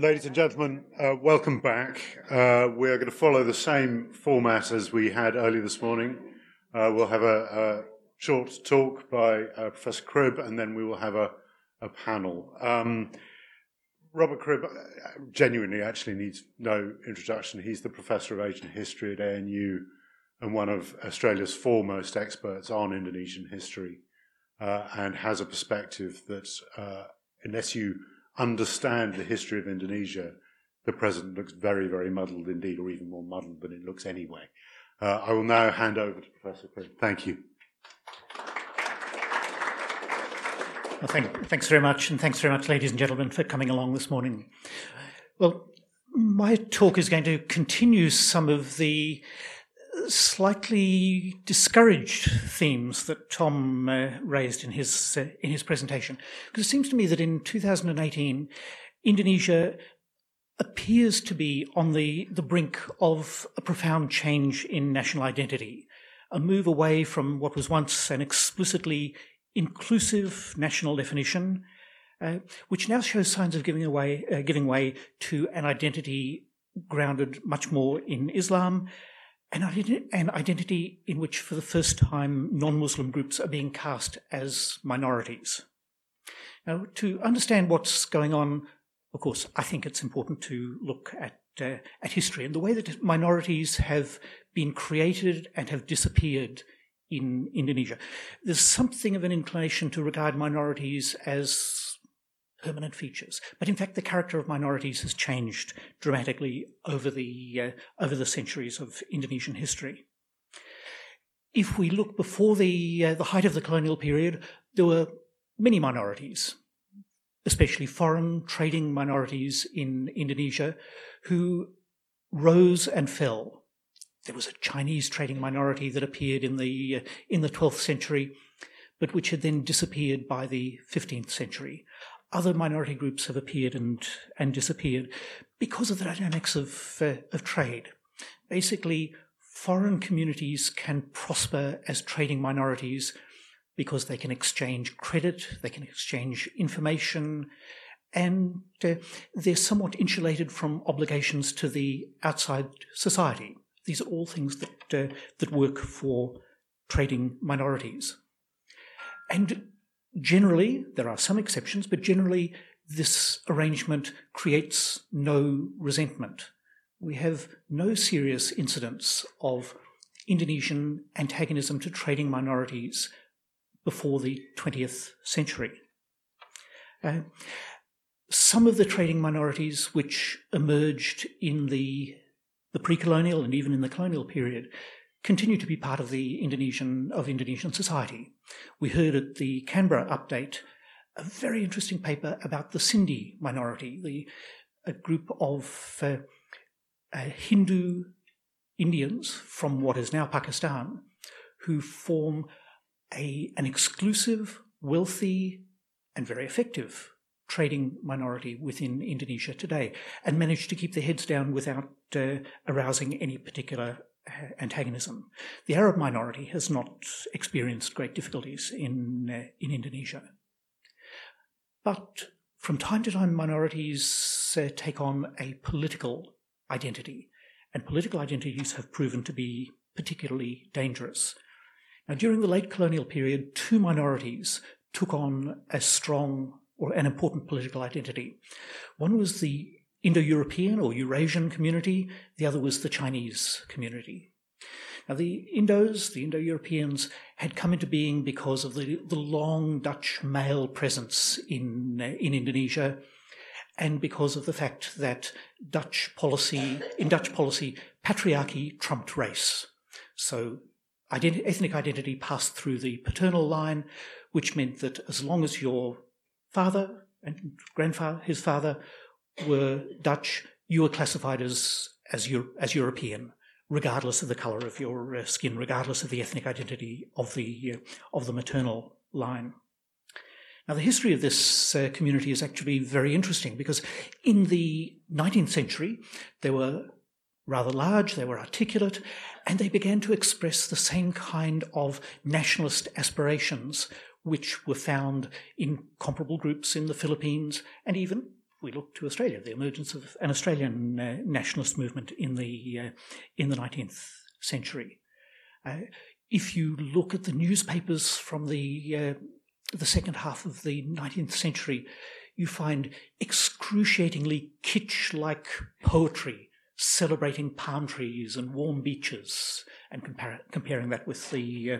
Ladies and gentlemen, welcome back. We're going to follow the same format as we had earlier this morning. We'll have a short talk by Professor Cribb, and then we will have a panel. Robert Cribb genuinely actually needs no introduction. He's the Professor of Asian History at ANU and one of Australia's foremost experts on Indonesian history, and has a perspective that, unless you understand the history of Indonesia, the present looks very, very muddled indeed, or even more muddled than it looks anyway. I will now hand over to Professor Cribb. Thank you. Well, thanks very much, and thanks very much, ladies and gentlemen, for coming along this morning. Well, my talk is going to continue some of the slightly discouraged themes that Tom raised in his presentation, because it seems to me that in 2018, Indonesia appears to be on the brink of a profound change in national identity, a move away from what was once an explicitly inclusive national definition, which now shows signs of giving way to an identity grounded much more in Islam, an identity in which, for the first time, non-Muslim groups are being cast as minorities. Now, to understand what's going on, of course, I think it's important to look at history and the way that minorities have been created and have disappeared in Indonesia. There's something of an inclination to regard minorities as permanent features, but in fact the character of minorities has changed dramatically over the centuries of Indonesian history. If we look before the height of the colonial period, there were many minorities, especially foreign trading minorities in Indonesia, who rose and fell. There was a Chinese trading minority that appeared in the 12th century, but which had then disappeared by the 15th century. Other minority groups have appeared and disappeared because of the dynamics of trade. Basically, foreign communities can prosper as trading minorities because they can exchange credit, they can exchange information, and they're somewhat insulated from obligations to the outside society. These are all things that work for trading minorities. And generally, there are some exceptions, but generally this arrangement creates no resentment. We have no serious incidents of Indonesian antagonism to trading minorities before the 20th century. Some of the trading minorities which emerged in the pre-colonial and even in the colonial period continue to be part of the Indonesian society. We heard at the Canberra update a very interesting paper about the Sindhi minority, a group of Hindu Indians from what is now Pakistan, who form an exclusive, wealthy, and very effective trading minority within Indonesia today, and manage to keep their heads down without arousing any particular antagonism. The Arab minority has not experienced great difficulties in Indonesia. But from time to time, minorities take on a political identity, and political identities have proven to be particularly dangerous. Now, during the late colonial period, two minorities took on a strong or an important political identity. One was the Indo-European or Eurasian community, the other was the Chinese community. Now, the Indo-Europeans had come into being because of the long Dutch male presence in Indonesia, and because of the fact that in Dutch policy, patriarchy trumped race. So ethnic identity passed through the paternal line, which meant that as long as your father and grandfather, his father, were Dutch, you were classified as European, regardless of the colour of your skin, regardless of the ethnic identity of the maternal line. Now, the history of this community is actually very interesting, because in the 19th century, they were rather large, they were articulate, and they began to express the same kind of nationalist aspirations which were found in comparable groups in the Philippines and even we look to Australia, the emergence of an Australian nationalist movement in the 19th century. If you look at the newspapers from the second half of the 19th century, you find excruciatingly kitsch-like poetry celebrating palm trees and warm beaches, and comparing that with the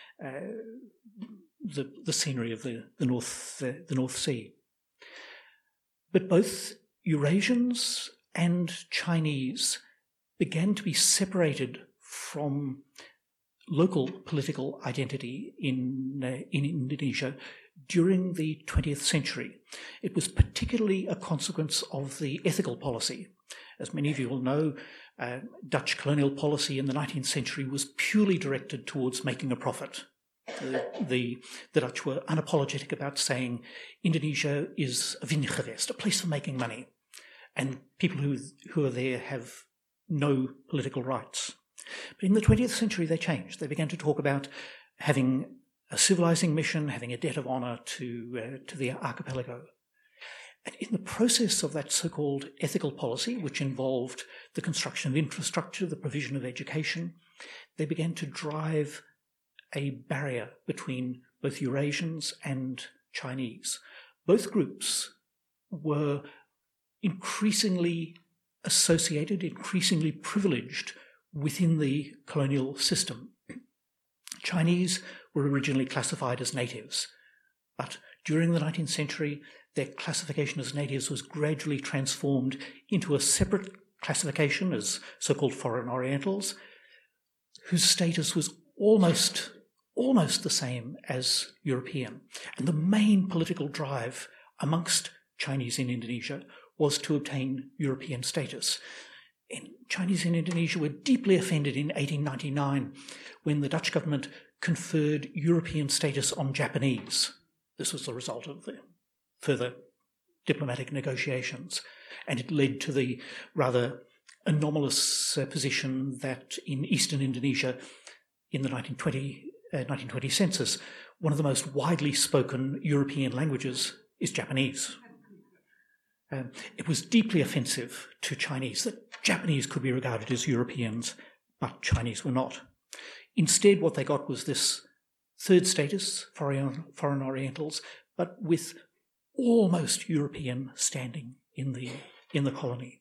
scenery of the North Sea. But both Eurasians and Chinese began to be separated from local political identity in Indonesia during the 20th century. It was particularly a consequence of the ethical policy. As many of you will know, Dutch colonial policy in the 19th century was purely directed towards making a profit. The Dutch were unapologetic about saying Indonesia is a wingewest, a place for making money, and people who are there have no political rights. But in the 20th century they changed. They began to talk about having a civilizing mission, having a debt of honour to the archipelago. And in the process of that so-called ethical policy, which involved the construction of infrastructure, the provision of education, they began to drive a barrier between both Eurasians and Chinese. Both groups were increasingly associated, increasingly privileged within the colonial system. Chinese were originally classified as natives, but during the 19th century, their classification as natives was gradually transformed into a separate classification as so-called foreign orientals, whose status was almost the same as European. And the main political drive amongst Chinese in Indonesia was to obtain European status. Chinese in Indonesia were deeply offended in 1899 when the Dutch government conferred European status on Japanese. This was the result of the further diplomatic negotiations, and it led to the rather anomalous position that in eastern Indonesia in the 1920 census, one of the most widely spoken European languages is Japanese. It was deeply offensive to Chinese that Japanese could be regarded as Europeans, but Chinese were not. Instead, what they got was this third status, foreign orientals, but with almost European standing in the colony.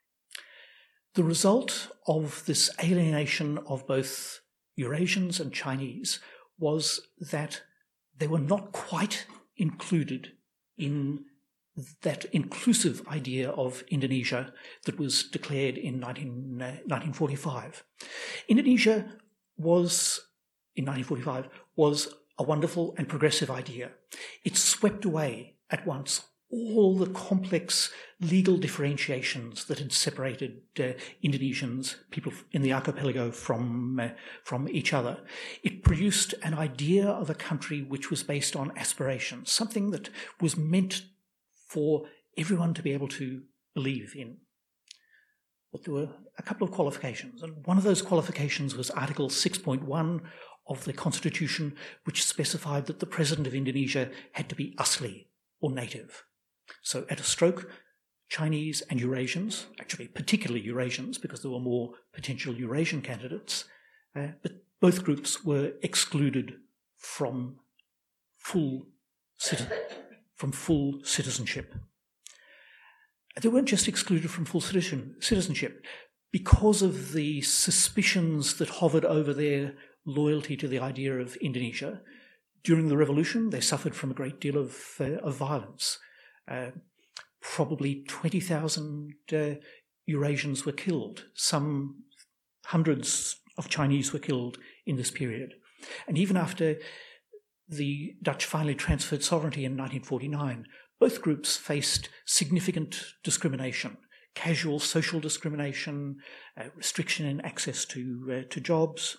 The result of this alienation of both Eurasians and Chinese was that they were not quite included in that inclusive idea of Indonesia that was declared in 1945. Indonesia was, in 1945, was a wonderful and progressive idea. It swept away at once all the complex legal differentiations that had separated Indonesians, people in the archipelago, from each other. It produced an idea of a country which was based on aspiration, something that was meant for everyone to be able to believe in. But there were a couple of qualifications, and one of those qualifications was Article 6.1 of the Constitution, which specified that the President of Indonesia had to be Asli, or native. So at a stroke, Chinese and Eurasians, actually particularly Eurasians because there were more potential Eurasian candidates, but both groups were excluded from full citizenship. They weren't just excluded from full citizenship. Because of the suspicions that hovered over their loyalty to the idea of Indonesia, during the revolution they suffered from a great deal of violence. Probably 20,000 Eurasians were killed. Some hundreds of Chinese were killed in this period. And even after the Dutch finally transferred sovereignty in 1949, both groups faced significant discrimination, casual social discrimination, restriction in access to jobs,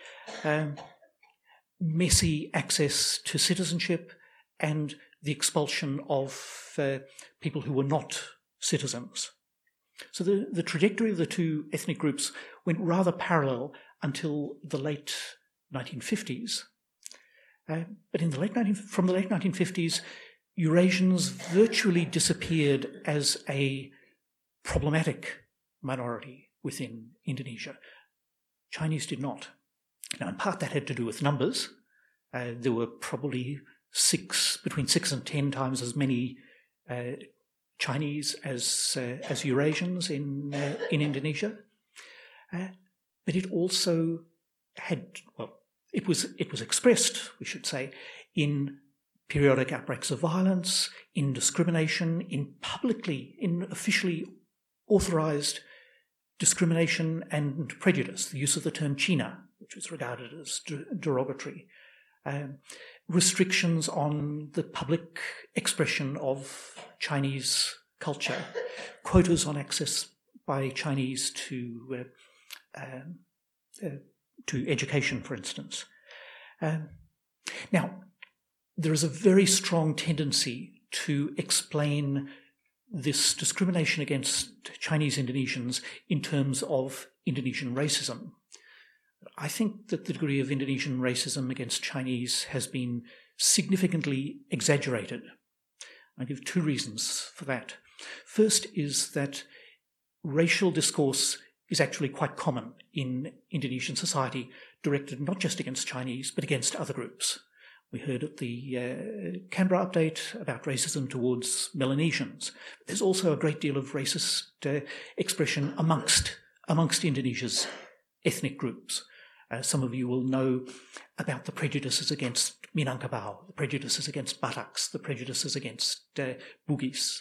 messy access to citizenship, and the expulsion of people who were not citizens. So the trajectory of the two ethnic groups went rather parallel until the late 1950s. But from the late 1950s, Eurasians virtually disappeared as a problematic minority within Indonesia. Chinese did not. Now, in part that had to do with numbers. There were probably between 6 and 10 times as many Chinese as Eurasians in Indonesia. But it also had, it was expressed, we should say, in periodic outbreaks of violence, in discrimination, in officially authorised discrimination and prejudice, the use of the term China, which was regarded as derogatory, restrictions on the public expression of Chinese culture, quotas on access by Chinese to education, for instance. Now, there is a very strong tendency to explain this discrimination against Chinese Indonesians in terms of Indonesian racism. I think that the degree of Indonesian racism against Chinese has been significantly exaggerated. I give 2 reasons for that. First is that racial discourse is actually quite common in Indonesian society, directed not just against Chinese, but against other groups. We heard at the Canberra update about racism towards Melanesians. There's also a great deal of racist expression amongst Indonesia's ethnic groups. Some of you will know about the prejudices against Minangkabau, the prejudices against Bataks, the prejudices against Bugis.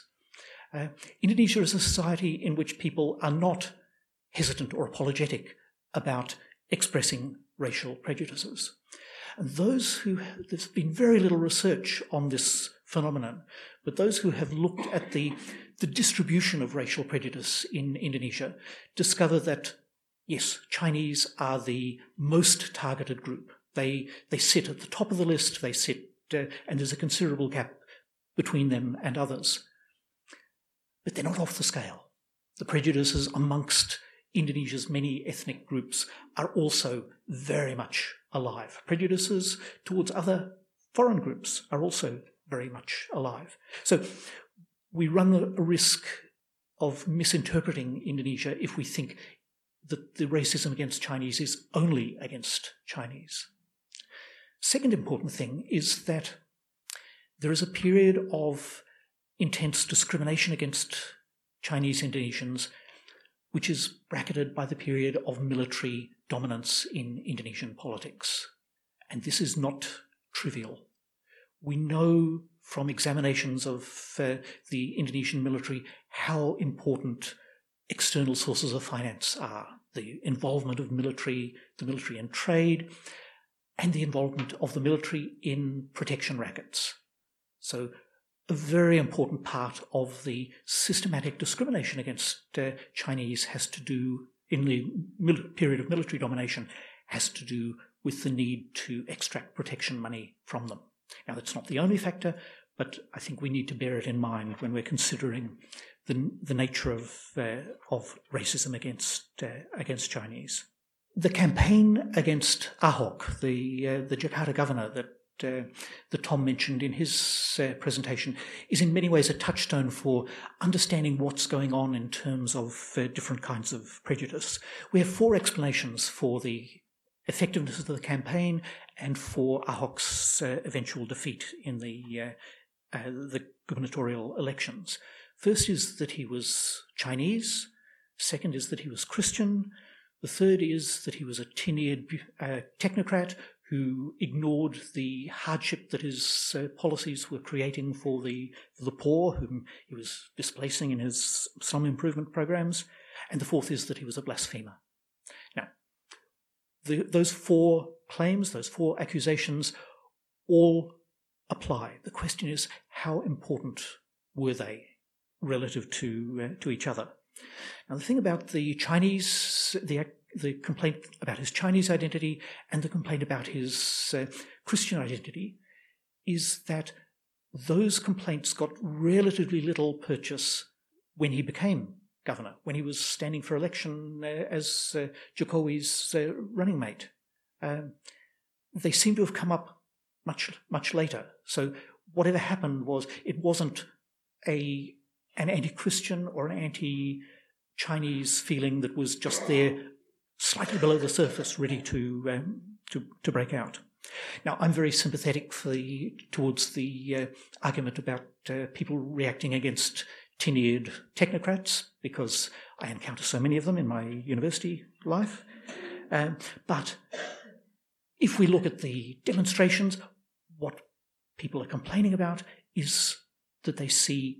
Indonesia is a society in which people are not hesitant or apologetic about expressing racial prejudices. And there's been very little research on this phenomenon, but those who have looked at the distribution of racial prejudice in Indonesia discover that, yes, Chinese are the most targeted group. They sit at the top of the list, and there's a considerable gap between them and others. But they're not off the scale. The prejudices amongst Indonesia's many ethnic groups are also very much alive. Prejudices towards other foreign groups are also very much alive. So we run a risk of misinterpreting Indonesia if we think that the racism against Chinese is only against Chinese. Second important thing is that there is a period of intense discrimination against Chinese Indonesians, which is bracketed by the period of military dominance in Indonesian politics. And this is not trivial. We know from examinations of the Indonesian military how important external sources of finance are. The involvement of the military in trade, and the involvement of the military in protection rackets. So a very important part of the systematic discrimination against Chinese has to do, in the period of military domination, has to do with the need to extract protection money from them. Now, that's not the only factor, but I think we need to bear it in mind when we're considering the nature of racism against Chinese. The campaign against Ahok, the Jakarta governor that Tom mentioned in his presentation, is in many ways a touchstone for understanding what's going on in terms of different kinds of prejudice. We have 4 explanations for the effectiveness of the campaign and for Ahok's eventual defeat in the gubernatorial elections. First is that he was Chinese. Second is that he was Christian. The third is that he was a tenured technocrat who ignored the hardship that his policies were creating for the poor, whom he was displacing in his slum improvement programs. And the fourth is that he was a blasphemer. Now, those 4 claims, those 4 accusations, all apply. The question is, how important were they relative to each other? Now, the thing about the Chinese, the complaint about his Chinese identity and the complaint about his Christian identity is that those complaints got relatively little purchase when he became governor, when he was standing for election as Jokowi's running mate. They seem to have come up much later. So whatever happened was it wasn't an anti-Christian or an anti-Chinese feeling that was just there, slightly below the surface, ready to break out. Now, I'm very sympathetic towards the argument about people reacting against tin-eared technocrats, because I encounter so many of them in my university life. But if we look at the demonstrations, what people are complaining about is that they see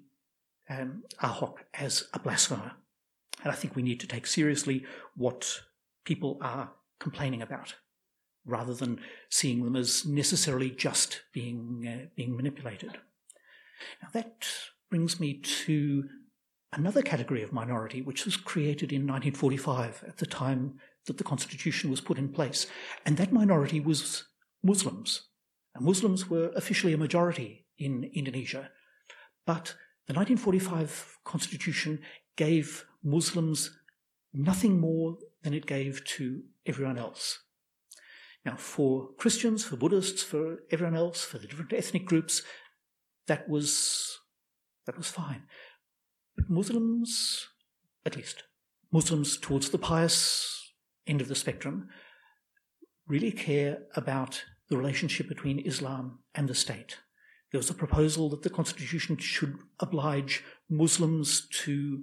Ahok as a blasphemer. And I think we need to take seriously what people are complaining about, rather than seeing them as necessarily just being manipulated. Now that brings me to another category of minority, which was created in 1945 at the time that the Constitution was put in place. And that minority was Muslims. And Muslims were officially a majority in Indonesia. But the 1945 Constitution gave Muslims nothing more than it gave to everyone else. Now, for Christians, for Buddhists, for everyone else, for the different ethnic groups, that was fine. But Muslims, at least Muslims towards the pious end of the spectrum, really care about the relationship between Islam and the state. There was a proposal that the Constitution should oblige Muslims to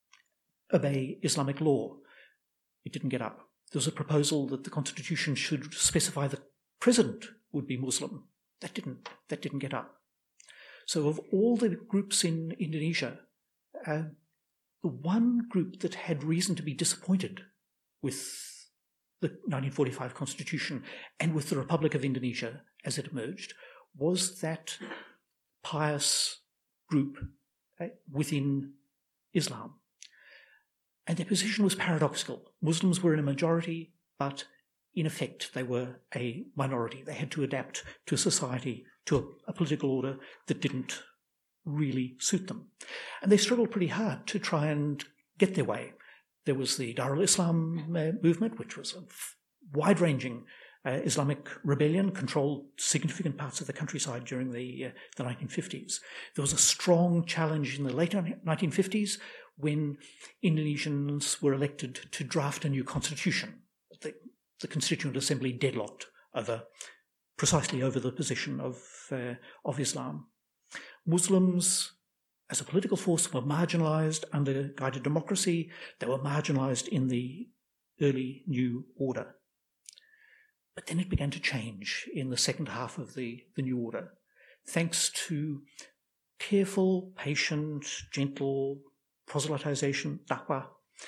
obey Islamic law. It didn't get up. There was a proposal that the Constitution should specify the president would be Muslim. That didn't get up. So of all the groups in Indonesia, the one group that had reason to be disappointed with the 1945 Constitution and with the Republic of Indonesia as it emerged was that pious group within Islam. And their position was paradoxical. Muslims were in a majority, but in effect they were a minority. They had to adapt to a society, to a political order that didn't really suit them. And they struggled pretty hard to try and get their way. There was the Darul Islam movement, which was a wide-ranging Islamic rebellion, controlled significant parts of the countryside during the 1950s. There was a strong challenge in the late 1950s when Indonesians were elected to draft a new constitution. The Constituent Assembly deadlocked precisely over the position of Islam. Muslims, as a political force, were marginalised under guided democracy. They were marginalised in the early New Order. But then it began to change in the second half of the New Order, thanks to careful, patient, gentle proselytization, da'wah.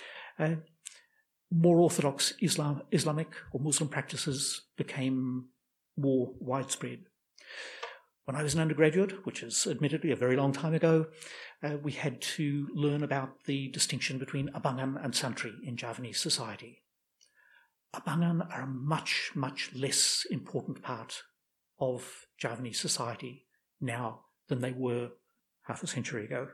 More orthodox Islamic or Muslim practices became more widespread. When I was an undergraduate, which is admittedly a very long time ago, we had to learn about the distinction between abangan and santri in Javanese society. Abangan are a much, much less important part of Javanese society now than they were half a century ago.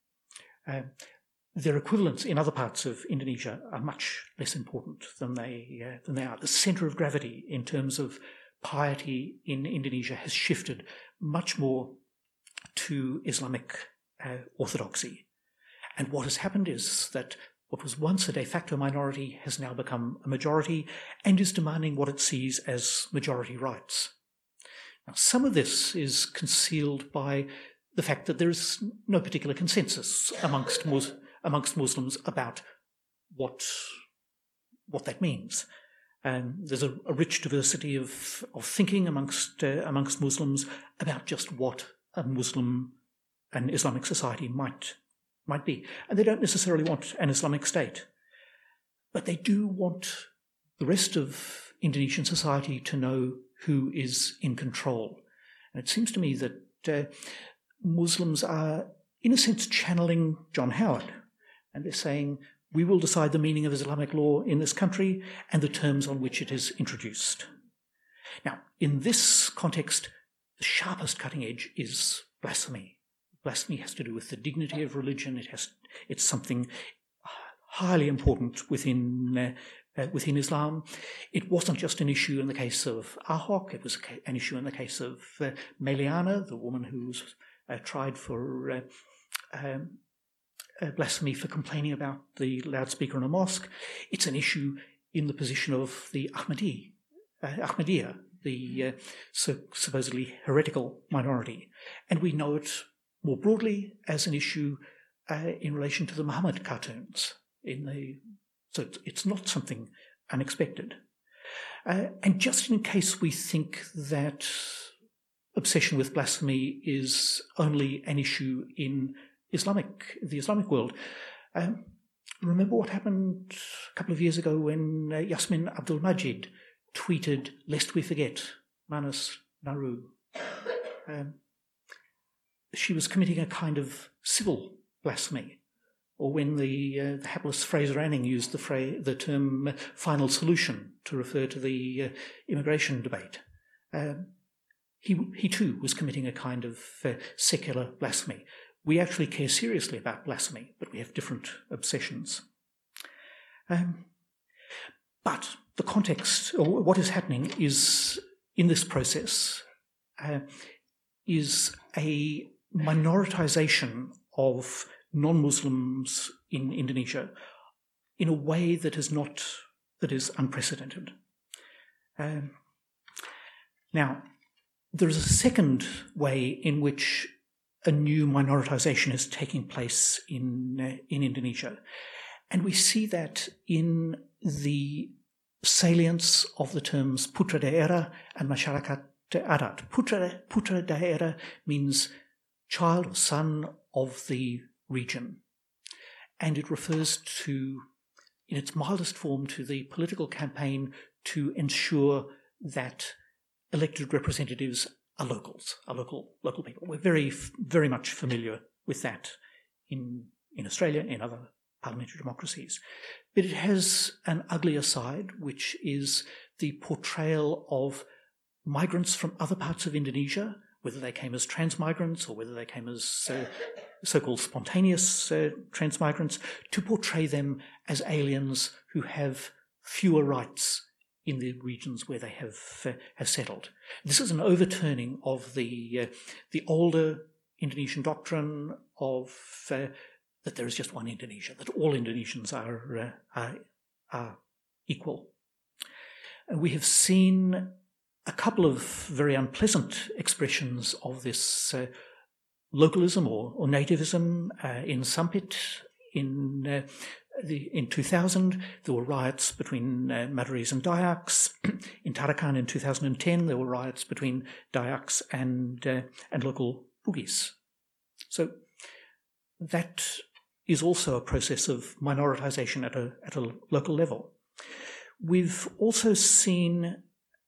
Their equivalents in other parts of Indonesia are much less important than they are. The centre of gravity in terms of piety in Indonesia has shifted much more to Islamic orthodoxy. And what has happened is that what was once a de facto minority has now become a majority and is demanding what it sees as majority rights. Now, some of this is concealed by the fact that there is no particular consensus amongst Muslims about what that means. There's a rich diversity of thinking amongst Muslims about just what an Islamic society might be. And they don't necessarily want an Islamic state, but they do want the rest of Indonesian society to know who is in control. And it seems to me that Muslims are, in a sense, channeling John Howard. And they're saying, we will decide the meaning of Islamic law in this country and the terms on which it is introduced. Now, in this context, the sharpest cutting edge is blasphemy. Blasphemy has to do with the dignity of religion. It's something highly important within within Islam. It wasn't just an issue in the case of Ahok, it was an issue in the case of Meliana, the woman who was tried for blasphemy for complaining about the loudspeaker in a mosque. It's an issue in the position of the Ahmadiyya, the supposedly heretical minority. And we know it more broadly as an issue in relation to the Muhammad cartoons. So it's not something unexpected. And just in case we think that obsession with blasphemy is only an issue in the Islamic world, remember what happened a couple of years ago when Yasmin Abdul Majid tweeted, "Lest we forget, Manus Naru." She was committing a kind of civil blasphemy. Or when the hapless Fraser Anning used the term final solution to refer to the immigration debate, he too was committing a kind of secular blasphemy. We actually care seriously about blasphemy, but we have different obsessions. But the context, or what is happening is, in this process, is a minoritization of non-Muslims in Indonesia in a way that is unprecedented. Now, there is a second way in which a new minoritization is taking place in Indonesia, and we see that in the salience of the terms Putra Daerah and Masyarakat Adat. Putra Daerah means child or son of the region, and it refers to, in its mildest form, to the political campaign to ensure that elected representatives are locals, are local people. We're very, very much familiar with that in Australia, in other parliamentary democracies. But it has an uglier side, which is the portrayal of migrants from other parts of Indonesia, whether they came as transmigrants or whether they came as so-called spontaneous transmigrants, to portray them as aliens who have fewer rights in the regions where they have settled. This is an overturning of the older Indonesian doctrine of that there is just one Indonesia, that all Indonesians are equal. And we have seen a couple of very unpleasant expressions of this localism or nativism in Sampit in 2000. There were riots between Madaris and Dayaks. In Tarakan in 2010, there were riots between Dayaks and local Bugis. So that is also a process of minoritization at a local level. We've also seen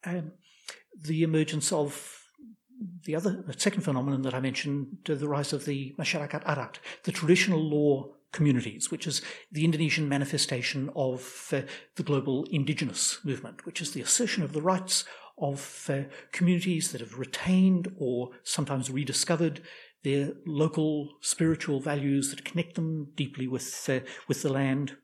the emergence of the second phenomenon that I mentioned, the rise of the Masyarakat Adat, the traditional law communities, which is the Indonesian manifestation of the global indigenous movement, which is the assertion of the rights of communities that have retained or sometimes rediscovered their local spiritual values that connect them deeply with the land,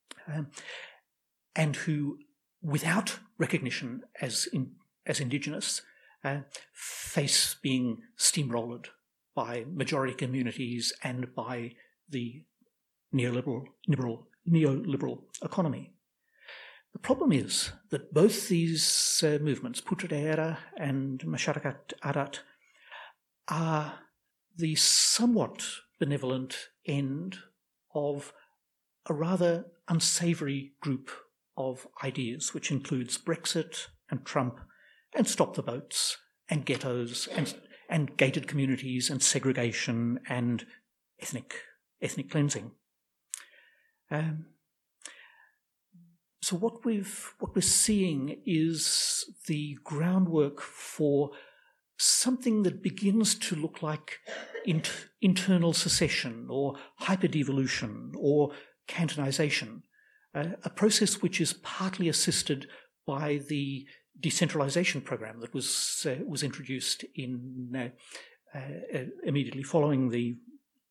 and who, without recognition as indigenous, face being steamrolled by majority communities and by the neoliberal economy. The problem is that both these movements, Putra Daerah and Masyarakat Adat, are the somewhat benevolent end of a rather unsavoury group of ideas, which includes Brexit and Trump and stop the boats and ghettos and gated communities and segregation and ethnic cleansing. So what we're seeing is the groundwork for something that begins to look like internal secession or hyperdevolution or cantonization, a process which is partly assisted by the decentralization program that was introduced in immediately following the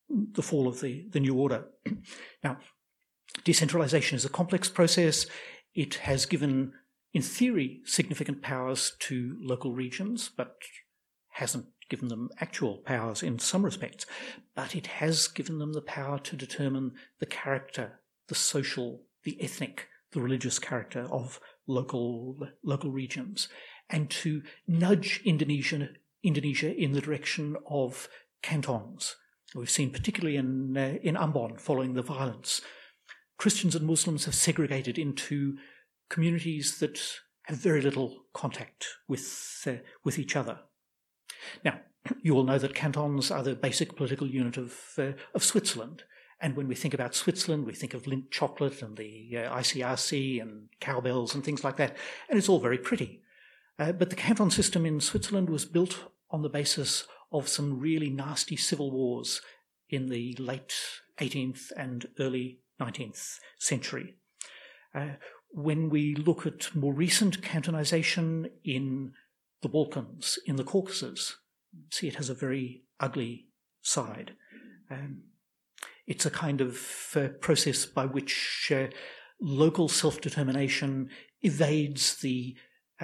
fall of the new order. Now, decentralization is a complex process. It has given, in theory, significant powers to local regions, but hasn't given them actual powers in some respects. But it has given them the power to determine the character, the social, the ethnic, the religious character of local regions, and to nudge Indonesia in the direction of cantons. We've seen particularly in Ambon, following the violence, Christians and Muslims have segregated into communities that have very little contact with each other. Now, you all know that cantons are the basic political unit of Switzerland. And when we think about Switzerland, we think of Lindt chocolate and the ICRC and cowbells and things like that. And it's all very pretty. But the canton system in Switzerland was built on the basis of some really nasty civil wars in the late 18th and early 19th century. When we look at more recent cantonization in the Balkans, in the Caucasus, see it has a very ugly side. It's a kind of process by which local self-determination evades the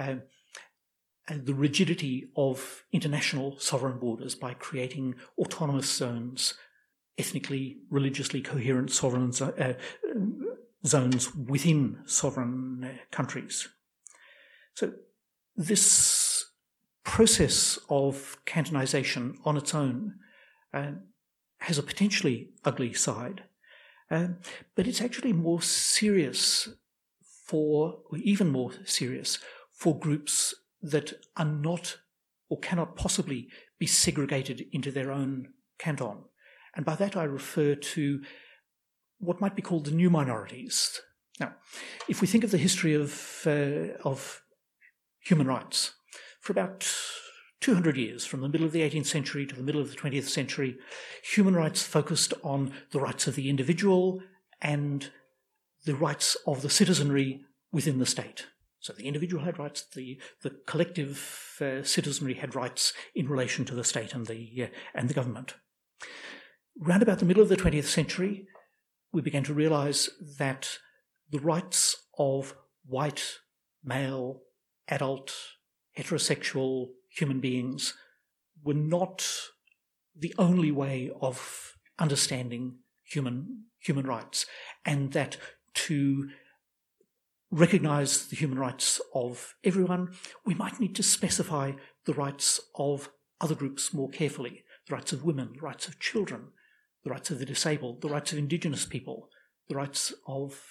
rigidity of international sovereign borders by creating autonomous zones, ethnically, religiously coherent sovereign zones within sovereign countries. So this process of cantonization on its own has a potentially ugly side, but it's actually more serious or even more serious for groups that are not or cannot possibly be segregated into their own canton. And by that I refer to what might be called the new minorities. Now, if we think of the history of human rights, for about 200 years, from the middle of the 18th century to the middle of the 20th century, human rights focused on the rights of the individual and the rights of the citizenry within the state. So the individual had rights, the collective citizenry had rights in relation to the state and the government. Round about the middle of the 20th century, we began to realise that the rights of white, male, adult, heterosexual human beings were not the only way of understanding human rights, and that to recognise the human rights of everyone, we might need to specify the rights of other groups more carefully, the rights of women, the rights of children, the rights of the disabled, the rights of indigenous people, the rights of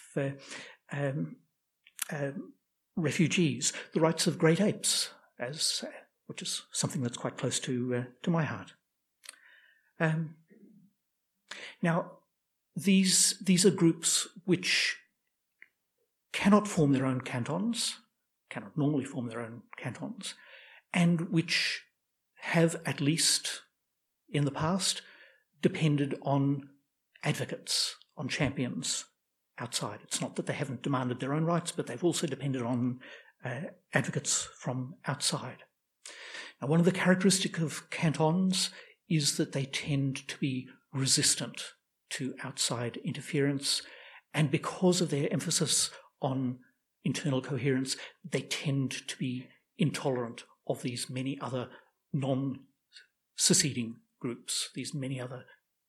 refugees, the rights of great apes, which is something that's quite close to my heart. Now, these are groups which cannot form their own cantons, cannot normally form their own cantons, and which have, at least in the past, depended on advocates, on champions outside. It's not that they haven't demanded their own rights, but they've also depended on advocates from outside. Now, one of the characteristics of cantons is that they tend to be resistant to outside interference, and because of their emphasis on internal coherence, they tend to be intolerant of these many other non-seceding groups, these many other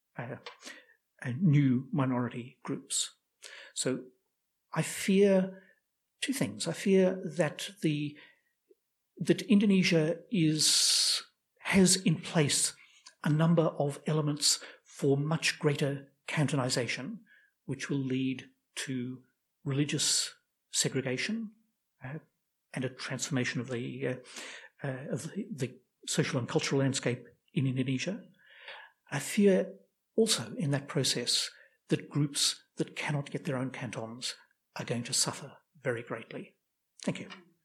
new minority groups. So I fear two things. I fear that that Indonesia has in place a number of elements for much greater cantonization, which will lead to religious segregation and a transformation of the social and cultural landscape in Indonesia. I fear also in that process that groups that cannot get their own cantons are going to suffer very greatly. Thank you.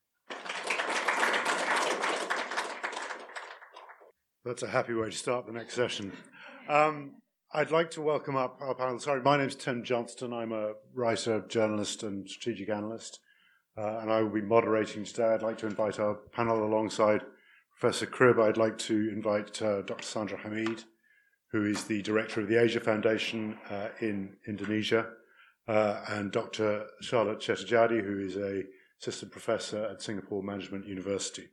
That's a happy way to start the next session. I'd like to welcome up our panel. Sorry, my name's Tim Johnston. I'm a writer, journalist, and strategic analyst, and I will be moderating today. I'd like to invite our panel alongside Professor Cribb. I'd like to invite Dr. Sandra Hamid, who is the director of the Asia Foundation in Indonesia, and Dr. Charlotte Chettajadi, who is a assistant professor at Singapore Management University.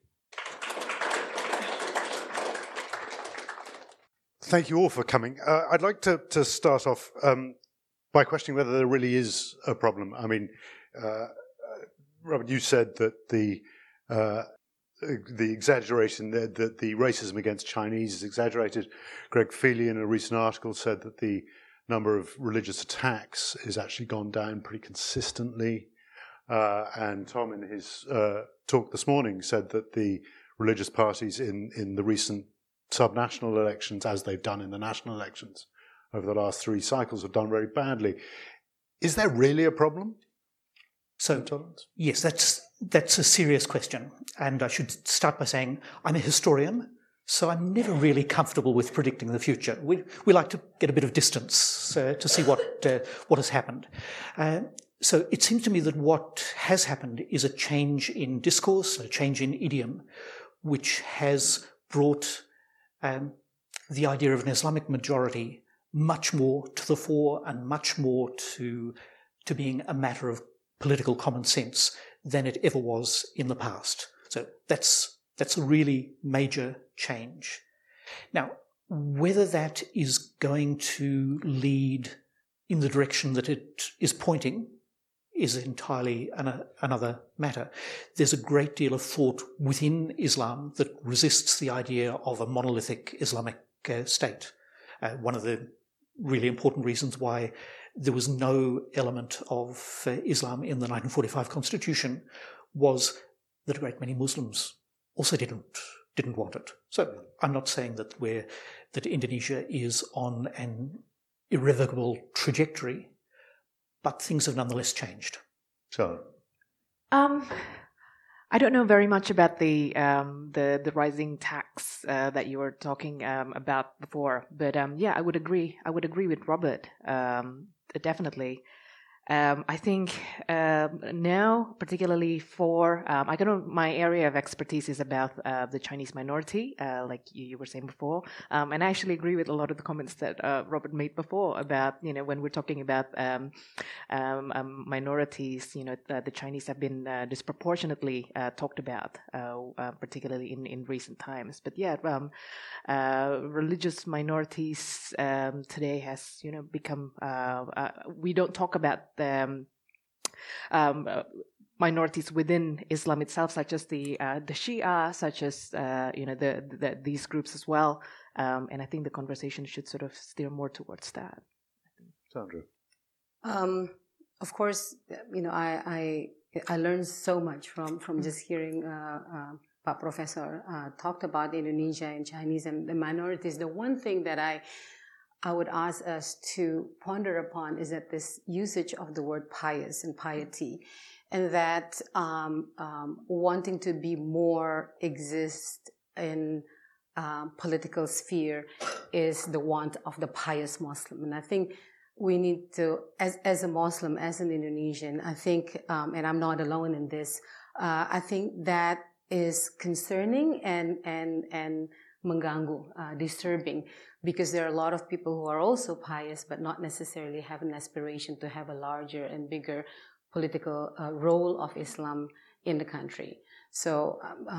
Thank you all for coming. I'd like to start off by questioning whether there really is a problem. I mean, Robert, you said that the exaggeration, that the racism against Chinese is exaggerated. Greg Feely, in a recent article, said that the number of religious attacks has actually gone down pretty consistently. And Tom, in his talk this morning, said that the religious parties in the recent subnational elections, as they've done in the national elections over the last 3 cycles, have done very badly. Is there really a problem? So, yes, that's a serious question. And I should start by saying I'm a historian, so I'm never really comfortable with predicting the future. We like to get a bit of distance to see what has happened. So it seems to me that what has happened is a change in discourse, a change in idiom, which has brought the idea of an Islamic majority much more to the fore and much more to being a matter of political common sense than it ever was in the past. So that's a really major change. Now, whether that is going to lead in the direction that it is pointing is entirely another matter. There's a great deal of thought within Islam that resists the idea of a monolithic Islamic state. One of the really important reasons why there was no element of Islam in the 1945 constitution was that a great many Muslims also didn't want it. So I'm not saying that Indonesia is on an irrevocable trajectory, but things have nonetheless changed. Charlotte? I don't know very much about the rising tax that you were talking about before, but yeah, I would agree. I would agree with Robert. Definitely. I think now, particularly for, my area of expertise is about the Chinese minority, like you were saying before. And I actually agree with a lot of the comments that Robert made before about, when we're talking about minorities, the Chinese have been disproportionately talked about, particularly in recent times. But yeah, religious minorities today has, become, we don't talk about the minorities within Islam itself, such as the Shia, such as these groups as well, and I think the conversation should sort of steer more towards that. Sandra, of course, I learned so much from just hearing Pak Professor talked about Indonesia and Chinese and the minorities. The one thing that I would ask us to ponder upon is that this usage of the word pious and piety, and that wanting to be more exist in political sphere is the want of the pious Muslim. And I think we need to, as a Muslim, as an Indonesian, I think, and I'm not alone in this, I think that is concerning and mengganggu, disturbing, because there are a lot of people who are also pious but not necessarily have an aspiration to have a larger and bigger political role of Islam in the country. So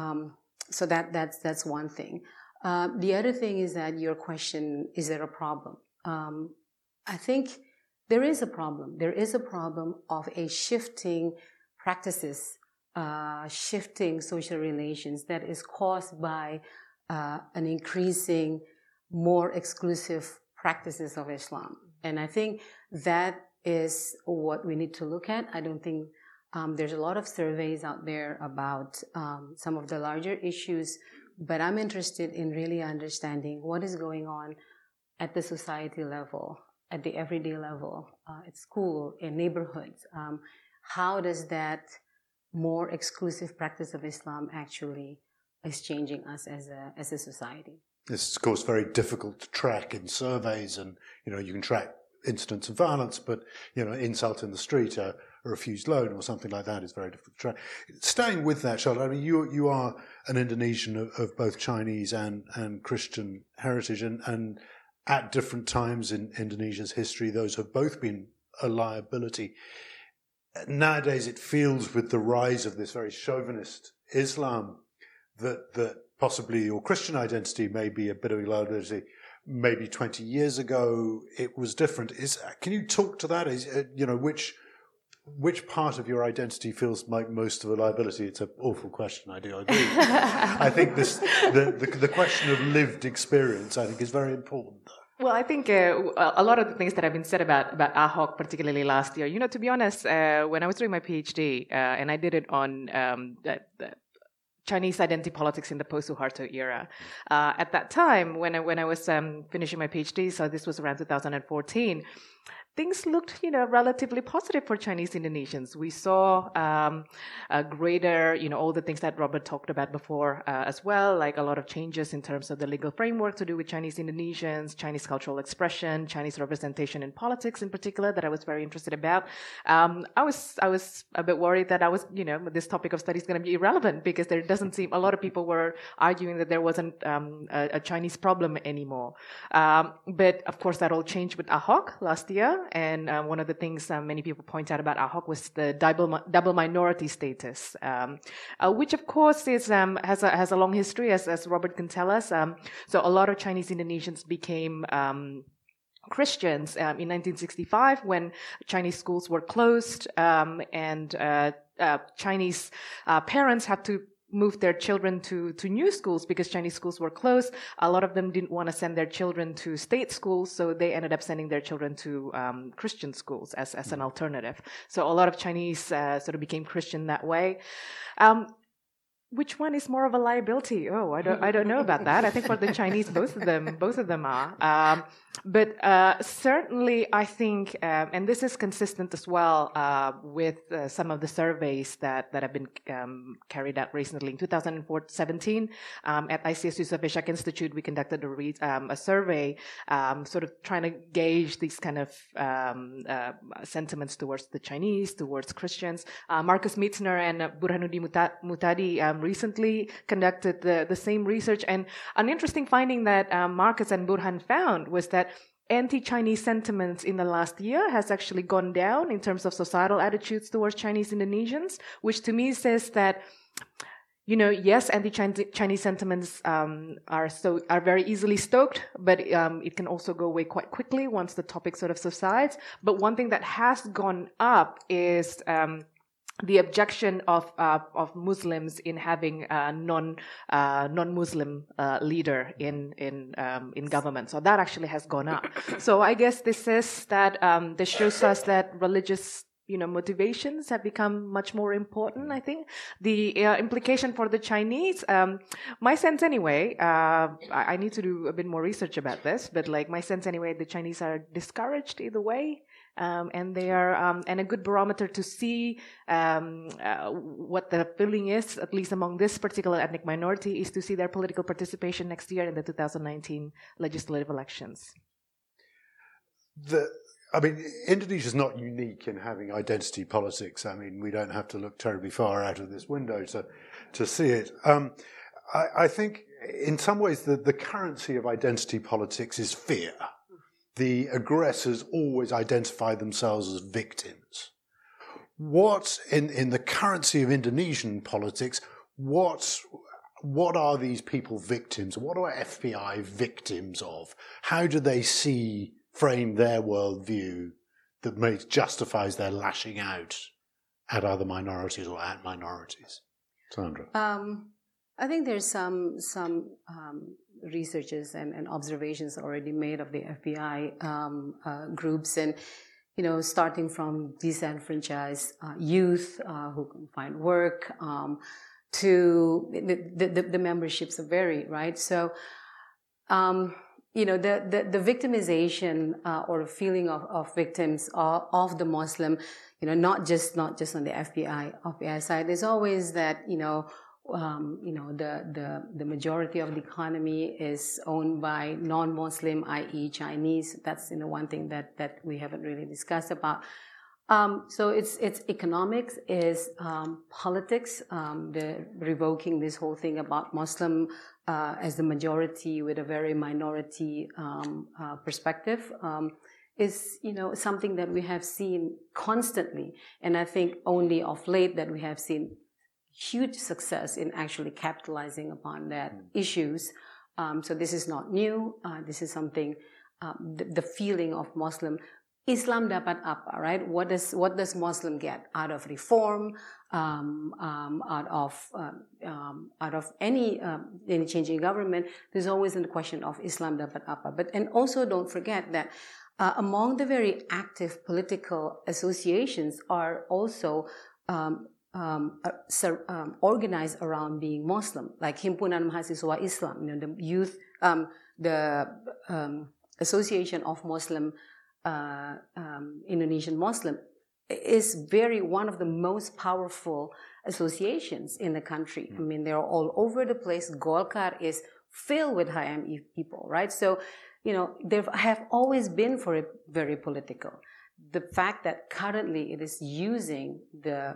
that's one thing. The other thing is that your question, is there a problem? I think there is a problem. There is a problem of a shifting practices, shifting social relations that is caused by an increasing, more exclusive practices of Islam. And I think that is what we need to look at. I don't think there's a lot of surveys out there about some of the larger issues, but I'm interested in really understanding what is going on at the society level, at the everyday level, at school, in neighborhoods. How does that more exclusive practice of Islam actually is changing us as a society? This is, of course, very difficult to track in surveys, and you can track incidents of violence, but insult in the street, a refused loan or something like that is very difficult to track. Staying with that, Charlotte, I mean, you are an Indonesian of both Chinese and Christian heritage, and at different times in Indonesia's history, those have both been a liability. Nowadays, it feels with the rise of this very chauvinist Islam that possibly your Christian identity may be a bit of a liability. Maybe 20 years ago it was different. Can you talk to that? Which part of your identity feels like most of a liability? It's an awful question. I do agree. I think the question of lived experience, I think, is very important. Well, I think a lot of the things that have been said about Ahok, particularly last year, to be honest, when I was doing my PhD, and I did it on the Chinese identity politics in the post-Suharto era. At that time, when I was finishing my PhD, so this was around 2014, things looked, relatively positive for Chinese Indonesians. We saw a greater, all the things that Robert talked about before as well, like a lot of changes in terms of the legal framework to do with Chinese Indonesians, Chinese cultural expression, Chinese representation in politics in particular that I was very interested about. I was a bit worried that this topic of study is going to be irrelevant because there doesn't seem, a lot of people were arguing that there wasn't a Chinese problem anymore. But of course that all changed with Ahok last year. And one of the things many people point out about Ahok was the double minority status, which of course is has a long history, as Robert can tell us. So a lot of Chinese Indonesians became Christians in 1965 when Chinese schools were closed, and Chinese parents had to move their children to new schools because Chinese schools were closed. A lot of them didn't want to send their children to state schools, so they ended up sending their children to Christian schools as an alternative. So a lot of Chinese sort of became Christian that way. Which one is more of a liability? Oh, I don't know about that. I think for the Chinese, both of them are. But certainly, I think, and this is consistent as well with some of the surveys that have been carried out recently. In 2017, at ICS Yusof Ishak Institute, we conducted a survey, sort of trying to gauge these kind of sentiments towards the Chinese, towards Christians. Marcus Mietzner and Burhanuddin Mutadi recently conducted the same research, and an interesting finding that Marcus and Burhan found was that anti-Chinese sentiments in the last year has actually gone down in terms of societal attitudes towards Chinese Indonesians, which to me says that, yes, anti-Chinese sentiments are very easily stoked, but it can also go away quite quickly once the topic sort of subsides. But one thing that has gone up is the objection of Muslims in having a non-Muslim leader in government. So that actually has gone up. So I guess this says that this shows us that religious motivations have become much more important. I think the implication for the Chinese, my sense anyway, I need to do a bit more research about this, but like my sense anyway, the Chinese are discouraged either way. And they are, and a good barometer to see what the feeling is, at least among this particular ethnic minority, is to see their political participation next year in the 2019 legislative elections. Indonesia is not unique in having identity politics. We don't have to look terribly far out of this window to see it. I think in some ways the currency of identity politics is fear. The aggressors always identify themselves as victims. What, in the currency of Indonesian politics, what are these people victims? What are FPI victims of? How do they frame their worldview that justifies their lashing out at other minorities or at minorities? Sandra? I think there's some researches and observations already made of the FBI groups, and starting from disenfranchised youth who can find work to the memberships vary, right? So the victimization or feeling of victims of the Muslim, not just on the FBI side. There's always that the majority of the economy is owned by non-Muslim, i.e. Chinese. That's one thing that we haven't really discussed about. So it's economics, is politics, the revoking this whole thing about Muslim as the majority with a very minority perspective. is, something that we have seen constantly. And I think only of late that we have seen huge success in actually capitalizing upon that issues. So this is not new. This is something, the feeling of Muslim. Islam dapat apa, right? What does Muslim get out of reform, out of any changing government? There's always the question of Islam dapat apa. And also don't forget that among the very active political associations are also organized around being Muslim, like Himpunan Mahasiswa Islam, the youth, the Association of Muslim Indonesian Muslim is one of the most powerful associations in the country. I mean, they're all over the place. Golkar is filled with HMI people, right? So, they have always been very political. The fact that currently it is using the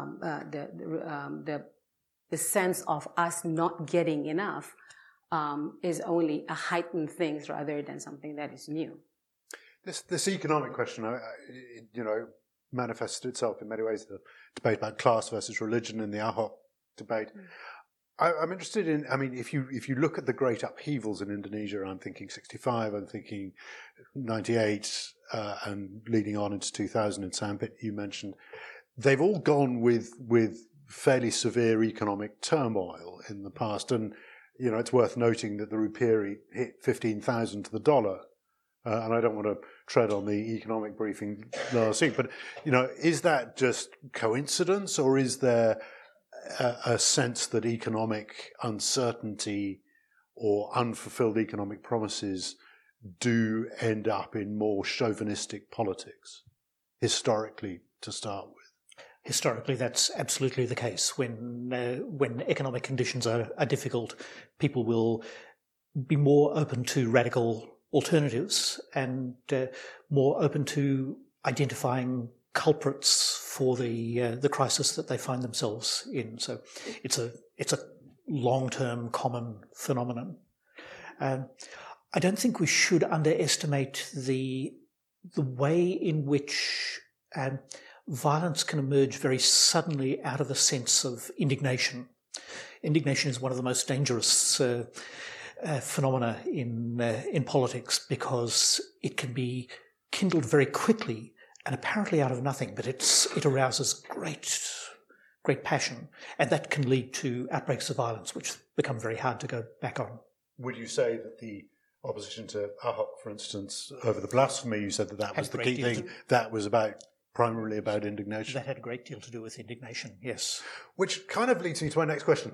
sense of us not getting enough is only a heightened thing rather than something that is new. This economic question, manifested itself in many ways. The debate about class versus religion in the Ahok debate. I'm interested in. I mean, if you look at the great upheavals in Indonesia, I'm thinking 65, I'm thinking 98, and leading on into 2000 in Sampit, you mentioned. They've all gone with fairly severe economic turmoil in the past, and it's worth noting that the rupiah hit 15,000 to the dollar. And I don't want to tread on the economic briefing last week, but, is that just coincidence, or is there a sense that economic uncertainty or unfulfilled economic promises do end up in more chauvinistic politics, historically, to start with? Historically, that's absolutely the case. When economic conditions are difficult, people will be more open to radical alternatives and more open to identifying culprits for the crisis that they find themselves in. So it's a long-term common phenomenon. I don't think we should underestimate the way in which violence can emerge very suddenly out of a sense of indignation. Indignation is one of the most dangerous phenomena in politics, because it can be kindled very quickly and apparently out of nothing, but it arouses great passion, and that can lead to outbreaks of violence which become very hard to go back on. Would you say that the opposition to Ahok, for instance, over the blasphemy, you said that was the key thing, that was primarily about indignation? That had a great deal to do with indignation, yes. Which kind of leads me to my next question.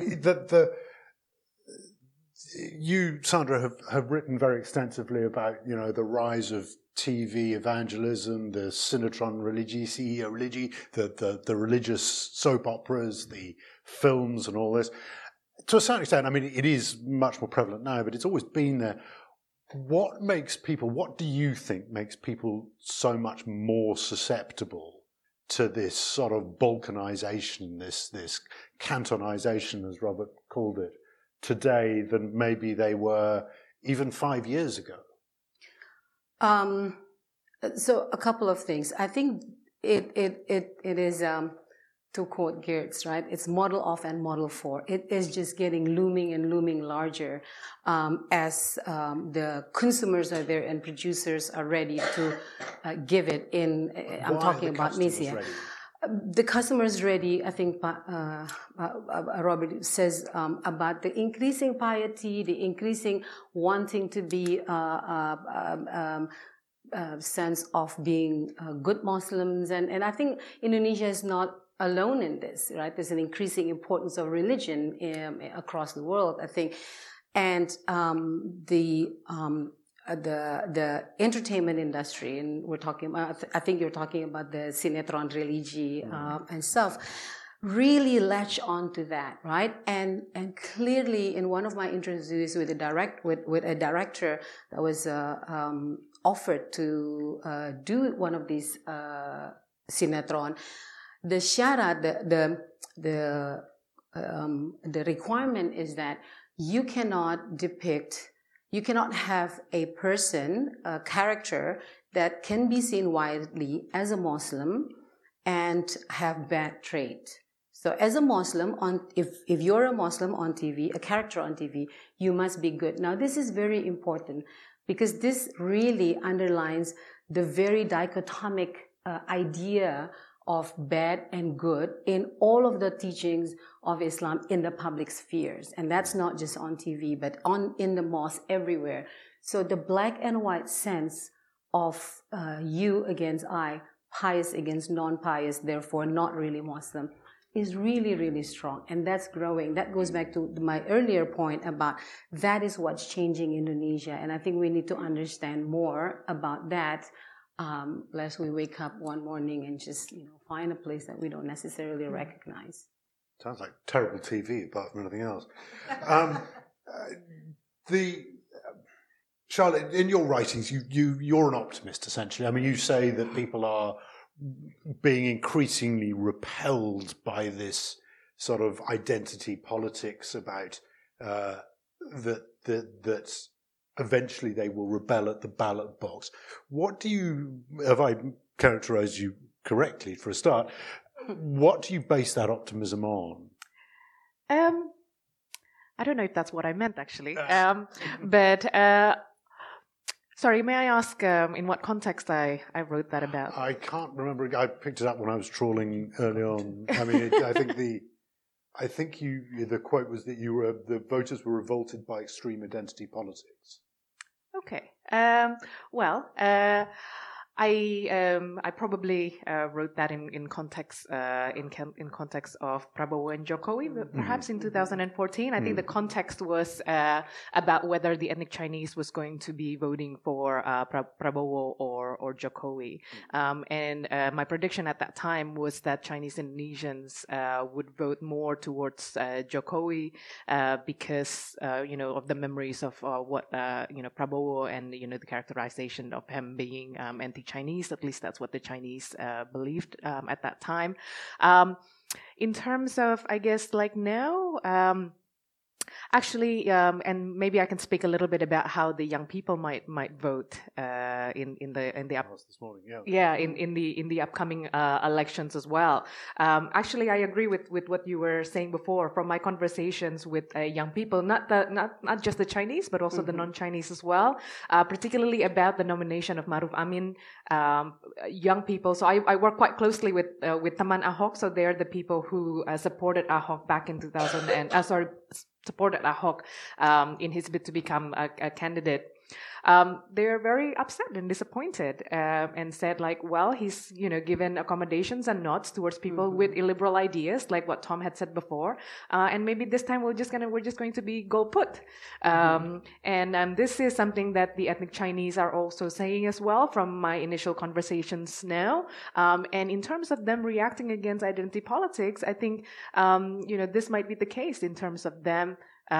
You, Sandra, have written very extensively about, the rise of TV evangelism, the Sinetron Religi, the religious soap operas, the films and all this. To a certain extent, I mean, it is much more prevalent now, but it's always been there. What do you think makes people so much more susceptible to this sort of balkanization, this cantonization, as Robert called it, today than maybe they were even 5 years ago? So a couple of things. I think it is, to quote Geertz, right? It's model of and model for. It is just getting looming larger as the consumers are there and producers are ready to give it in. I'm talking about Misia. The customer's ready. I think Robert says about the increasing piety, the increasing wanting to be sense of being good Muslims, and I think Indonesia is not alone in this. Right, there's an increasing importance of religion across the world, I think, and the entertainment industry, and we're talking about, I think you're talking about the Sinetron Religi and stuff, really latch onto that, right? And clearly in one of my interviews with a director that was offered to do one of these Sinetron, the syarat, the requirement is that you cannot have a person, a character, that can be seen widely as a Muslim and have bad trait. So as a Muslim, if you're a Muslim on TV, a character on TV, you must be good. Now this is very important because this really underlines the very dichotomic idea of bad and good in all of the teachings of Islam in the public spheres. And that's not just on TV, but in the mosque, everywhere. So the black and white sense of you against I, pious against non-pious, therefore not really Muslim, is really, really strong. And that's growing. That goes back to my earlier point about that is what's changing Indonesia. And I think we need to understand more about that, lest we wake up one morning and just, find a place that we don't necessarily recognize. Sounds like terrible TV, apart from anything else. Charlotte, in your writings, you're an optimist, essentially. I mean, you say that people are being increasingly repelled by this sort of identity politics about that eventually they will rebel at the ballot box. Have I characterized you correctly for a start? What do you base that optimism on? I don't know if that's what I meant, actually. Sorry, may I ask in what context I wrote that about? I can't remember. I picked it up when I was trawling early on. I mean, I think the quote was that the voters were revolted by extreme identity politics. Okay. I probably wrote that in context in context of Prabowo and Jokowi, perhaps in 2014. I think the context was about whether the ethnic Chinese was going to be voting for Prabowo or Jokowi. And my prediction at that time was that Chinese Indonesians would vote more towards Jokowi because of the memories of what Prabowo and the characterization of him being anti-Chinese. At least that's what the Chinese believed at that time. In terms of, I guess, like now, actually, and maybe I can speak a little bit about how the young people might vote in the upcoming elections as well. Actually, I agree with what you were saying before. From my conversations with young people, not just the Chinese, but also the non-Chinese as well, particularly about the nomination of Maruf Amin. Young people. So I work quite closely with Teman Ahok. So they're the people who supported Ahok back in 2000 and supported Ahok in his bid to become a candidate. They're very upset and disappointed and said, like, well, he's given accommodations and nods towards people with illiberal ideas, like what Tom had said before, and maybe this time we're just going to be go put. And this is something that the ethnic Chinese are also saying as well from my initial conversations now. And in terms of them reacting against identity politics, I think this might be the case in terms of them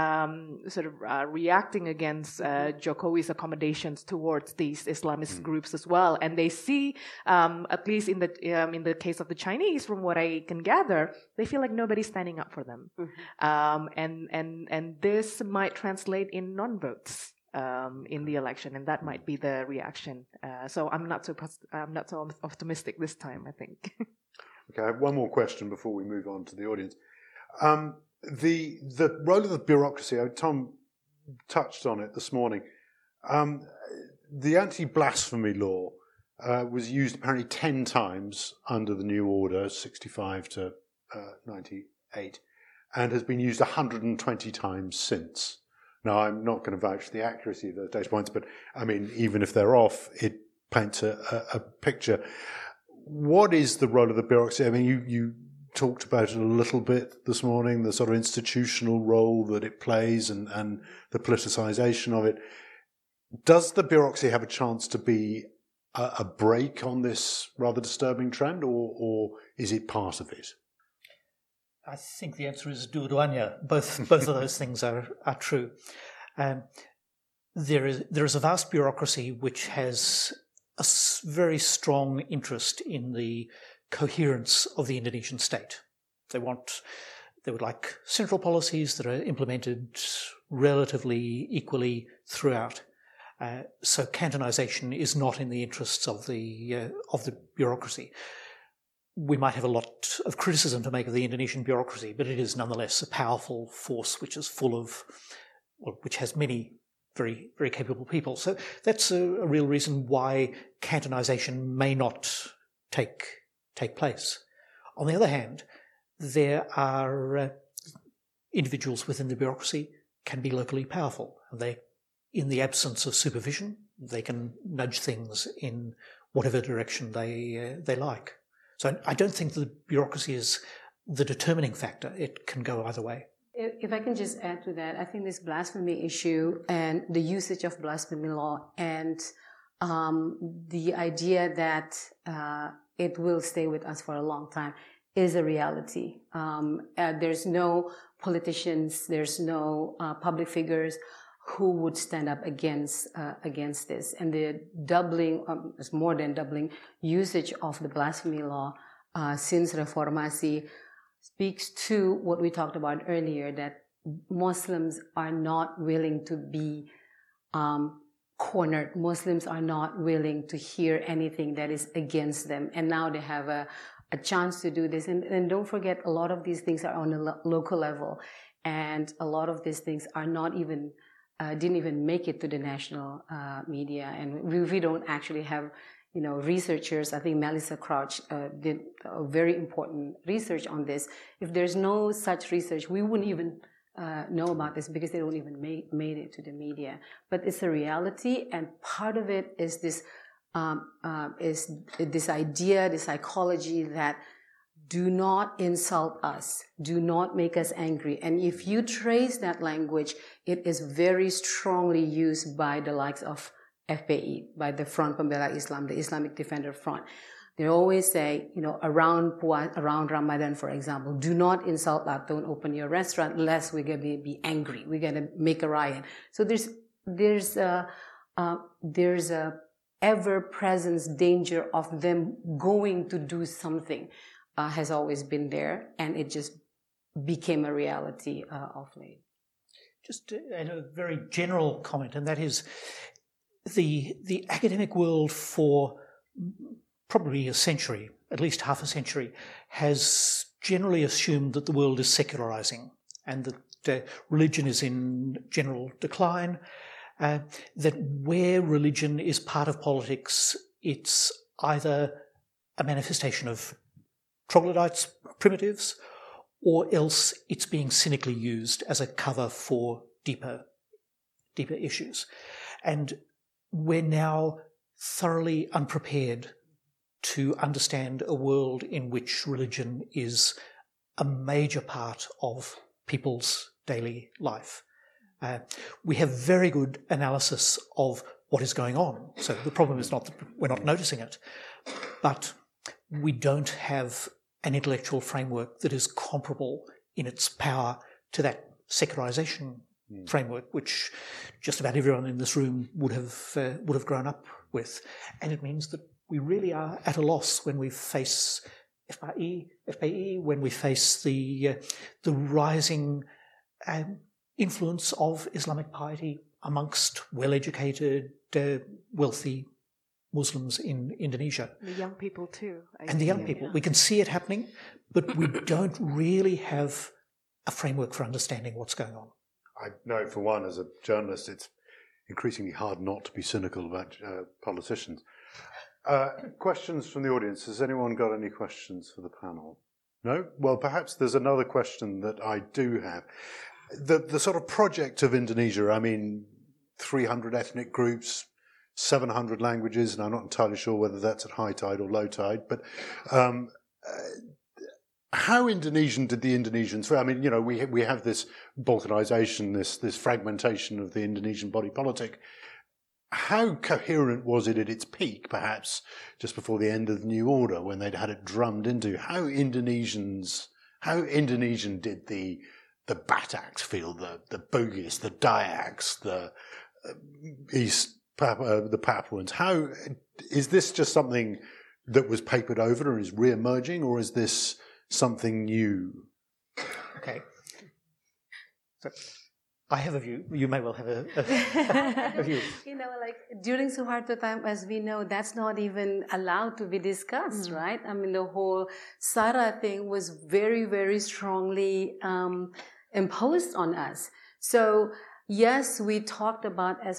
reacting against Jokowi's accommodations towards these Islamist groups as well, and they see, at least in the case of the Chinese, from what I can gather, they feel like nobody's standing up for them, and this might translate in non-votes in the election, and that might be the reaction. So I'm not so optimistic this time, I think. Okay, I have one more question before we move on to the audience. The role of the bureaucracy, Tom touched on it this morning. The anti-blasphemy law was used apparently 10 times under the new order, 65 to 98, and has been used 120 times since. Now, I'm not going to vouch for the accuracy of those data points, but I mean, even if they're off, it paints a picture. What is the role of the bureaucracy? I mean, you talked about it a little bit this morning, the sort of institutional role that it plays and the politicization of it. Does the bureaucracy have a chance to be a break on this rather disturbing trend, or is it part of it? I think the answer is dua-duanya. Both of those things are true. There is a vast bureaucracy which has a very strong interest in the coherence of the Indonesian state. They would like central policies that are implemented relatively equally throughout. So cantonization is not in the interests of the bureaucracy. We might have a lot of criticism to make of the Indonesian bureaucracy, but it is nonetheless a powerful force which is which has many very, very capable people. So that's a real reason why cantonization may not take place. On the other hand, there are individuals within the bureaucracy can be locally powerful. They, in the absence of supervision, they can nudge things in whatever direction they like. So I don't think the bureaucracy is the determining factor. It can go either way. If I can just add to that, I think this blasphemy issue and the usage of blasphemy law and the idea that it will stay with us for a long time is a reality. There's no politicians, there's no public figures who would stand up against this. And the doubling, it's more than doubling, usage of the blasphemy law since Reformasi speaks to what we talked about earlier, that Muslims are not willing to be cornered. Muslims are not willing to hear anything that is against them. And now they have a chance to do this. And don't forget, a lot of these things are on a local level. And a lot of these things are not even didn't even make it to the national media, and we don't actually have, researchers. I think Melissa Crouch did a very important research on this. If there's no such research, we wouldn't even know about this because they don't even made it to the media. But it's a reality, and part of it is this idea, this psychology that do not insult us, do not make us angry. And if you trace that language, it is very strongly used by the likes of FPI, by the Front Pembela Islam, the Islamic Defender Front. They always say, around Ramadan, for example, do not insult us, don't open your restaurant, lest we're going to be angry, we're going to make a riot. So there's a ever-present danger of them going to do something. Has always been there, and it just became a reality of late. Just a very general comment, and that is the academic world for probably a century, at least half a century, has generally assumed that the world is secularizing and that religion is in general decline, that where religion is part of politics, it's either a manifestation of troglodytes, primitives, or else it's being cynically used as a cover for deeper issues. And we're now thoroughly unprepared to understand a world in which religion is a major part of people's daily life. We have very good analysis of what is going on. So the problem is not that we're not noticing it, but we don't have an intellectual framework that is comparable in its power to that secularization framework, which just about everyone in this room would have grown up with. And it means that we really are at a loss when we face FPI, when we face the rising influence of Islamic piety amongst well-educated, wealthy Muslims in Indonesia. The young people too. And the young people. We can see it happening, but we don't really have a framework for understanding what's going on. I know, for one, as a journalist, it's increasingly hard not to be cynical about politicians. Questions from the audience. Has anyone got any questions for the panel? No? Well, perhaps there's another question that I do have. The sort of project of Indonesia, 300 ethnic groups, 700 languages, and I'm not entirely sure whether that's at high tide or low tide, but how Indonesian did the Indonesians? We have this balkanization, this fragmentation of the Indonesian body politic. How coherent was it at its peak, perhaps just before the end of the New Order, when they'd had it drummed into? How Indonesian did the Bataks feel, the Bugis, the Dayaks, the the Papuans? How is this just something that was papered over and is re-emerging, or is this something new? Okay. So I have a view. You may well have a view. Like during Suharto time, as we know, that's not even allowed to be discussed, right? I mean, the whole Sara thing was very, very strongly imposed on us. So, yes, we talked about, as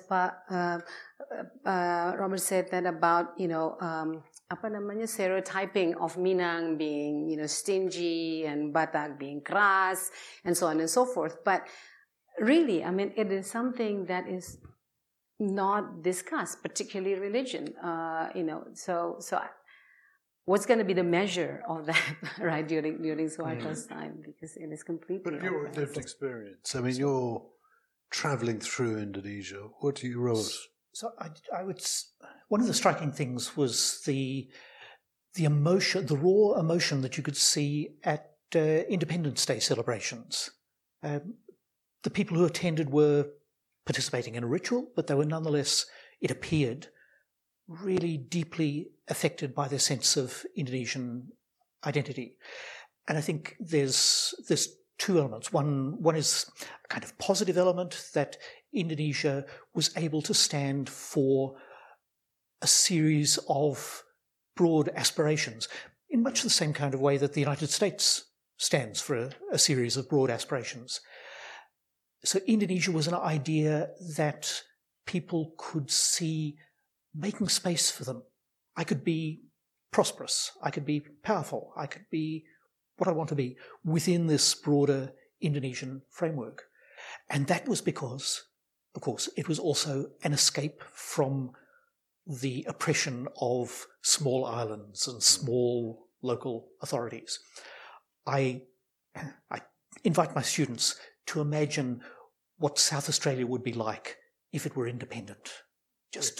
Robert said, that about, stereotyping of Minang being, stingy and Batak being crass and so on and so forth. But really, I mean, it is something that is not discussed, particularly religion, So what's going to be the measure of that, right, during Suharto's time? Because it is completely. But your lived experience, I mean, you're traveling through Indonesia. What do you, Robert? So I would. One of the striking things was the emotion, the raw emotion that you could see at Independence Day celebrations. The people who attended were participating in a ritual, but they were nonetheless, it appeared, really deeply affected by their sense of Indonesian identity. And I think there's two elements. One is a kind of positive element that Indonesia was able to stand for a series of broad aspirations in much the same kind of way that the United States stands for a series of broad aspirations. So Indonesia was an idea that people could see making space for them. I could be prosperous. I could be powerful. I could be what I want to be within this broader Indonesian framework. And that was because, of course, it was also an escape from the oppression of small islands and small local authorities. I invite my students to imagine what South Australia would be like if it were independent. Just,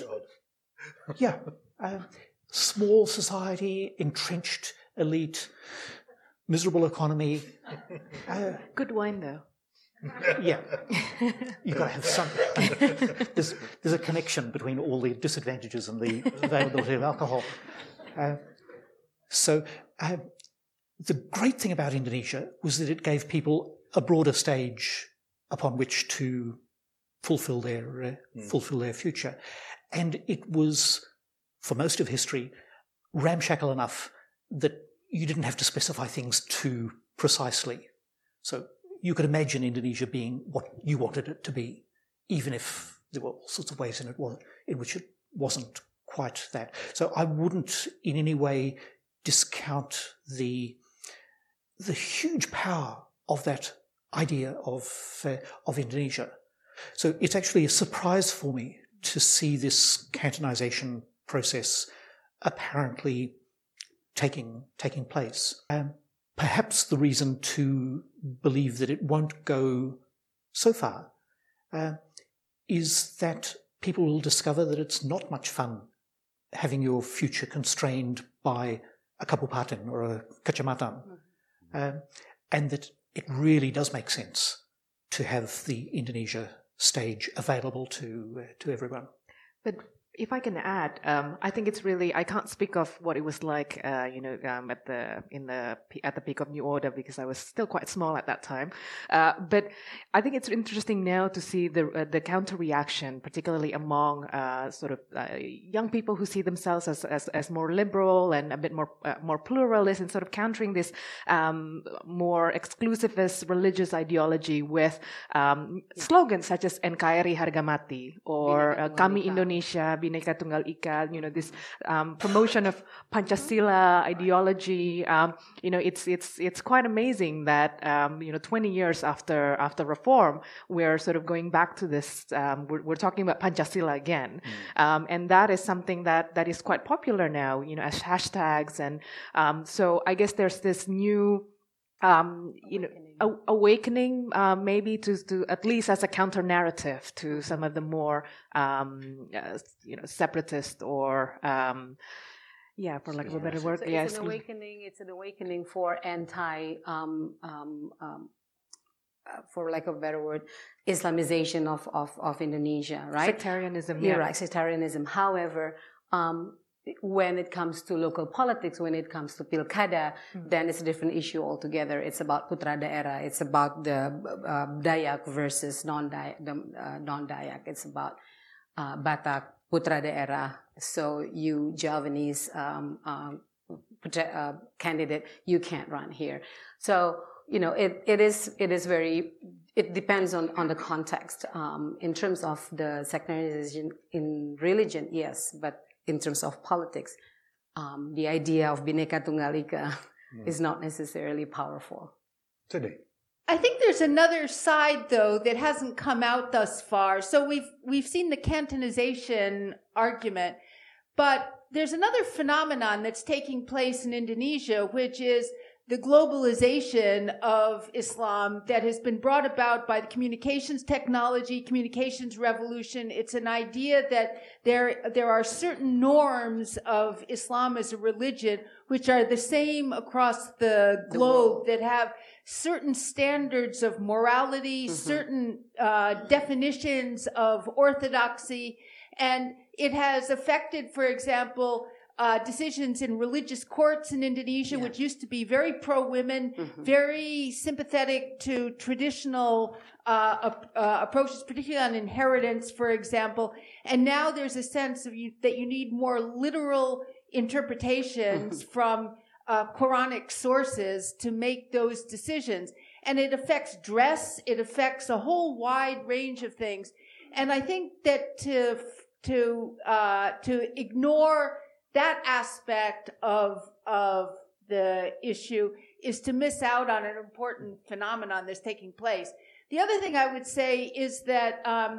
small society, entrenched elite, miserable economy. Good wine, though. Yeah, you've got to have something. There's a connection between all the disadvantages and the availability of alcohol. So the great thing about Indonesia was that it gave people a broader stage upon which to fulfill their future, and it was, for most of history, ramshackle enough that you didn't have to specify things too precisely. So you could imagine Indonesia being what you wanted it to be, even if there were all sorts of ways in which it wasn't quite that. So I wouldn't in any way discount the huge power of that idea of Indonesia. So it's actually a surprise for me to see this Cantonization process apparently taking place. Perhaps the reason to believe that it won't go so far is that people will discover that it's not much fun having your future constrained by a kabupaten or a kecamatan, and that it really does make sense to have the Indonesia stage available to everyone. But if I can add, I think it's really, I can't speak of what it was like, at the peak of New Order, because I was still quite small at that time. But I think it's interesting now to see the counter reaction, particularly among young people who see themselves as more liberal and a bit more pluralist, and sort of countering this more exclusivist religious ideology with slogans such as NKRI Harga Mati or Kami Indonesia, Bhinneka Tunggal Ika, this promotion of Pancasila ideology. It's quite amazing that 20 years after reform, we're sort of going back to this. We're talking about Pancasila again, and that is something that is quite popular now. As hashtags, and so I guess there's this new. Awakening, maybe to at least as a counter narrative to some of the more, separatist or, for lack of a better word. It's an awakening. It's an awakening for for lack of a better word, Islamization of Indonesia, right? Sectarianism. Yeah, right. Sectarianism. However, when it comes to local politics, when it comes to Pilkada, then it's a different issue altogether. It's about Putra Daerah. It's about the Dayak versus non-Dayak. It's about Batak, Putra Daerah. So you Javanese candidate, you can't run here. So it depends on the context. In terms of the sectarianism in religion, yes, but in terms of politics, the idea of Bhinneka Tunggal Ika is not necessarily powerful. Sydney. I think there's another side, though, that hasn't come out thus far. So we've seen the Cantonization argument, but there's another phenomenon that's taking place in Indonesia, which is the globalization of Islam that has been brought about by the communications technology, communications revolution. It's an idea that there are certain norms of Islam as a religion which are the same across the globe, that have certain standards of morality, certain definitions of orthodoxy, and it has affected, for example, decisions in religious courts in Indonesia, which used to be very pro-women, very sympathetic to traditional approaches, particularly on inheritance, for example. And now there's a sense of that you need more literal interpretations from Quranic sources to make those decisions. And it affects dress. It affects a whole wide range of things. And I think that to ignore that aspect of the issue is to miss out on an important phenomenon that's taking place. The other thing I would say is that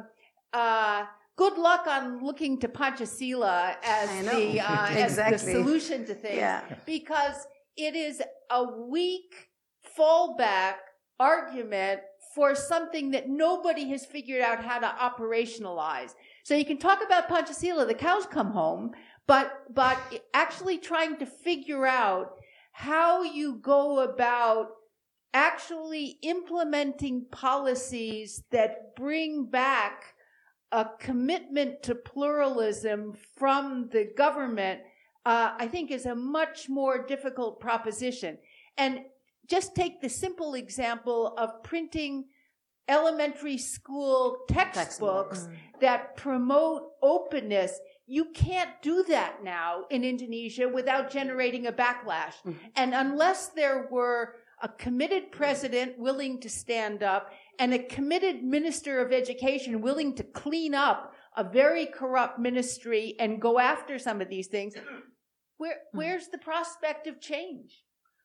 good luck on looking to Panchasila as the solution to things, because it is a weak fallback argument for something that nobody has figured out how to operationalize. So you can talk about Panchasila, the cows come home, but actually trying to figure out how you go about actually implementing policies that bring back a commitment to pluralism from the government, I think is a much more difficult proposition. And just take the simple example of printing elementary school textbooks that promote openness. You can't do that now in Indonesia without generating a backlash. And unless there were a committed president willing to stand up and a committed minister of education willing to clean up a very corrupt ministry and go after some of these things, where's the prospect of change?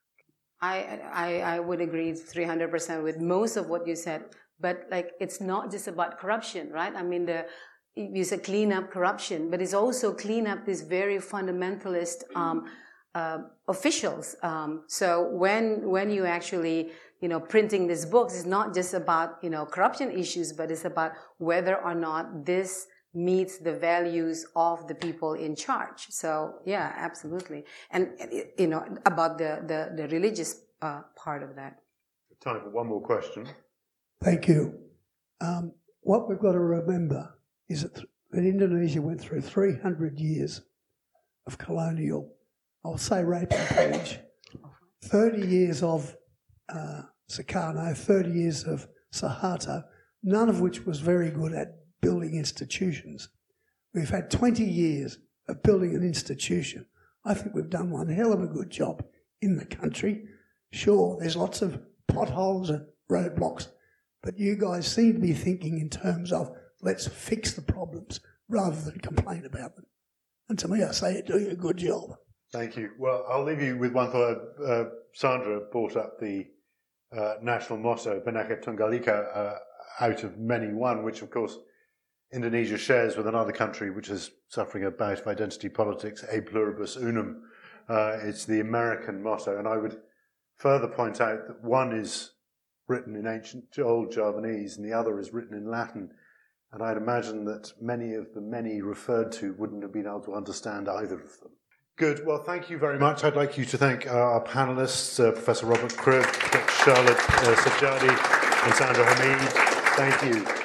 I would agree 300% with most of what you said, but it's not just about corruption, right? I mean, you said clean up corruption, but it's also clean up these very fundamentalist officials. So when you actually, printing these books, it's not just about, corruption issues, but it's about whether or not this meets the values of the people in charge. So yeah, absolutely. And, about the religious part of that. Time for one more question. Thank you. What we've got to remember is that Indonesia went through 300 years of colonial, I'll say rape and pillage, 30 years of Sukarno, 30 years of Suharto, none of which was very good at building institutions. We've had 20 years of building an institution. I think we've done one hell of a good job in the country. Sure, there's lots of potholes and roadblocks, but you guys seem to be thinking in terms of let's fix the problems rather than complain about them. And to me, I say you're doing a good job. Thank you. Well, I'll leave you with one thought. Sandra brought up the national motto, Bhinneka Tunggal Ika, out of many one, which of course Indonesia shares with another country which is suffering a bout of identity politics, E pluribus unum. It's the American motto. And I would further point out that one is written in ancient old Javanese and the other is written in Latin. And I'd imagine that many of the many referred to wouldn't have been able to understand either of them. Good. Well, thank you very much. I'd like you to thank our panelists, Professor Robert Cribb, Dr. Charlotte Sajjadi, and Sandra Hamid. Thank you.